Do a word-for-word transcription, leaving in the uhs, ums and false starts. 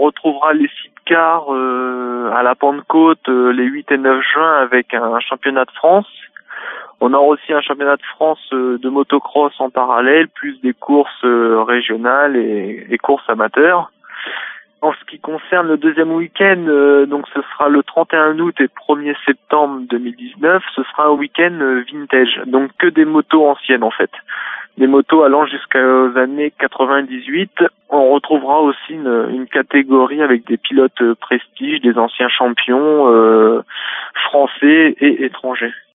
retrouvera les sidecars euh, à la Pentecôte euh, les huit et neuf juin avec un, un championnat de France. On aura aussi un championnat de France euh, de motocross en parallèle, plus des courses euh, régionales et, et courses amateurs. En ce qui concerne le deuxième week-end, euh, donc ce sera le trente et un août et premier septembre deux mille dix-neuf, ce sera un week-end euh, vintage, donc que des motos anciennes en fait. Des motos allant jusqu'aux années quatre-vingt-dix-huit. On retrouvera aussi une, une catégorie avec des pilotes prestige, des anciens champions euh, français et étrangers.